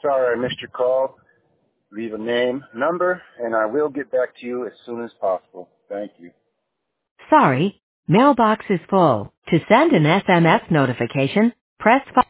sorry I missed your call. Leave a name, number, and I will get back to you as soon as possible. Thank you. Sorry, mailbox is full. To send an SMS notification, press 5.